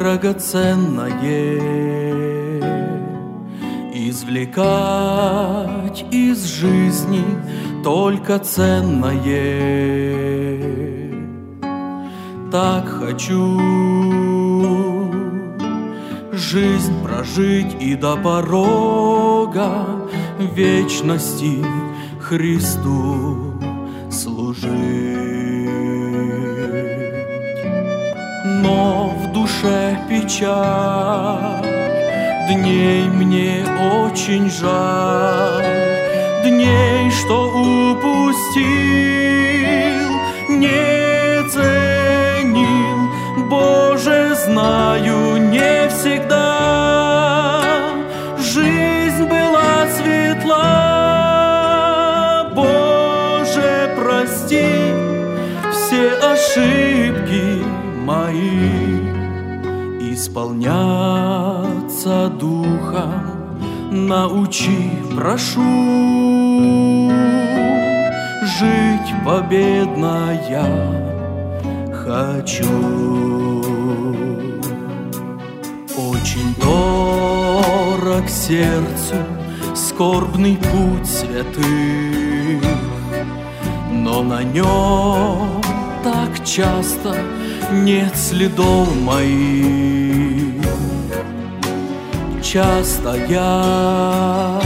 драгоценное, извлекать из жизни только ценное. Так хочу жизнь прожить и до порога вечности Христу служить. Но в душе печаль, дней мне очень жаль, дней, что упустил, не ценил. Боже, знаю, не всегда жизнь была светла. Bоже, прости все ошибки мои, исполняться духом научи, прошу. Жить победно я хочу. Очень дорог сердцу скорбный путь святых, но на нем так часто нет следов моих. Часто я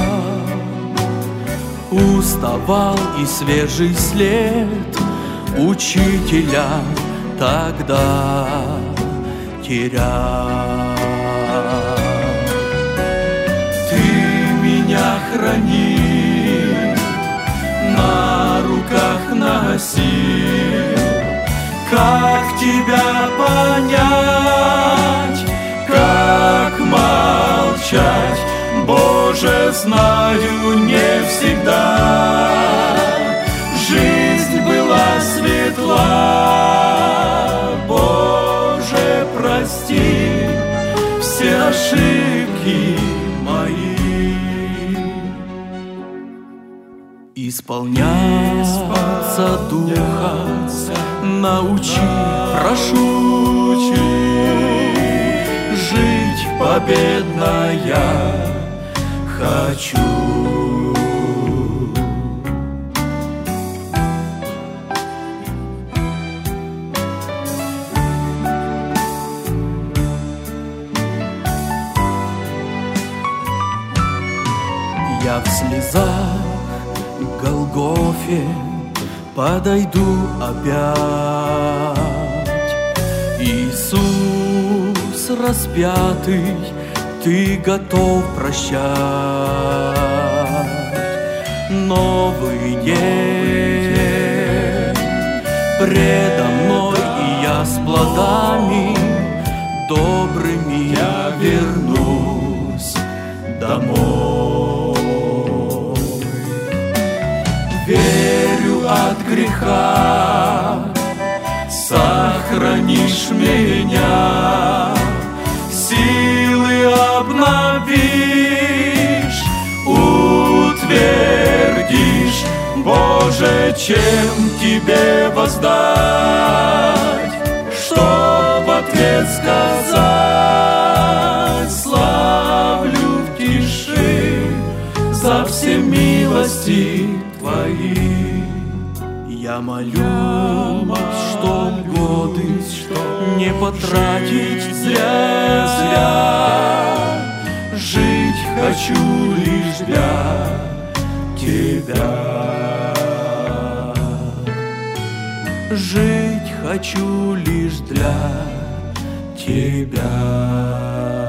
уставал и свежий след учителя тогда терял. Ты меня храни, на руках носи. Как тебя понять, как молчать? Боже, знаю, не всегда жизнь была светла. Боже, прости все ошибки мои. Исполняться духа научи, прошу. Жить победно я хочу. Я в слезах к Голгофе подойду опять. Иисус распятый, Ты готов прощать. Новый день предо мной, и я с плодами добрыми я вернусь домой. Верю, от греха сохранишь меня, силы обновишь, утвердишь. Боже, чем Тебе воздать, что в ответ сказать? Славлю в тиши за все милости Твои. Я молюсь, чтоб годы не потратить зря. Жить хочу лишь для Тебя. Жить хочу лишь для Тебя.